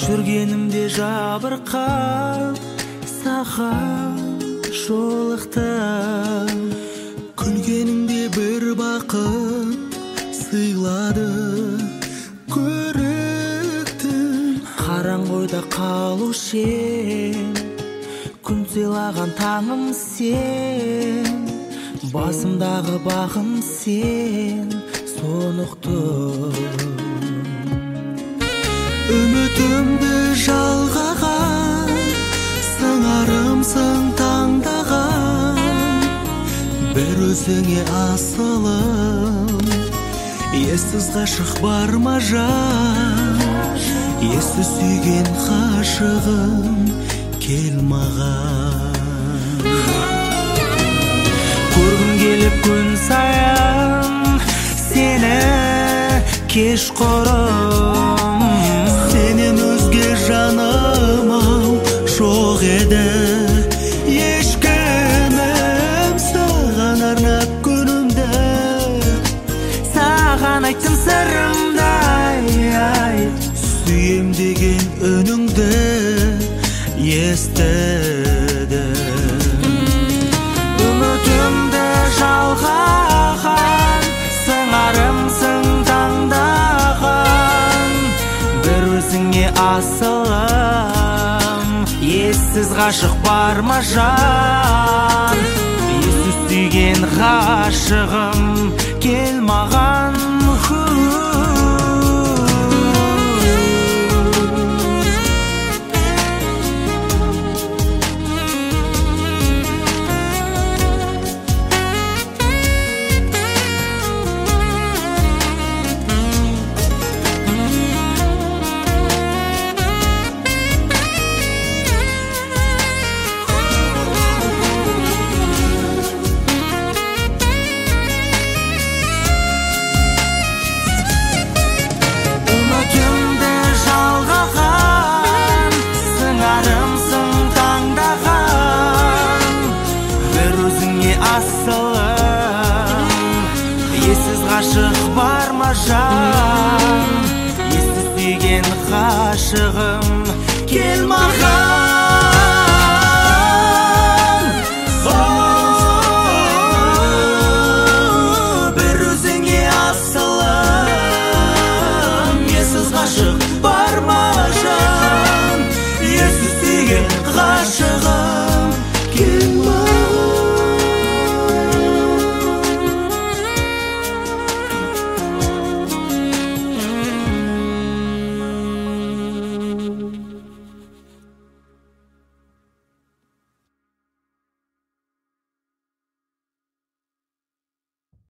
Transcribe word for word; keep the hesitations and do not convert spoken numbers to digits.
жүргенімде жабырқап саған жолықтым, күлгеніңде бір бақыт сыйлады көріктім. Қараңғыда қалушы ем, күн сыйлаған таңым сен, басымдағы бағым сен, соны ұқтым. Үмітімді жалғаған, сыңарымсың таңдаған, бір өзіңе асылым. Ессіз ғашық бар ма жан, ессіз сүйген ғашығым, кел маған. Көргім келіп күн сайын сені кеш құрым, сенен өзге жаным-ау жоқ еді. Ешкімім саған арнап күнімді, саған айттым сырымды, сүйем деген үніңді естідім. Үмітімді жалғаған, сыңарымсың таңдаған, бір өзіңе асылым. Ессіз ғашық бар ма жан, ессіз сүйген ғашығым, кел маған. Ессіз ғашық бар ма жан, ессіз сүйген ғашығым, кел маған. Бір өзіңе асылым, ессіз ғашық бар ма жан, ессіз сүйген ғашығым, кел маған.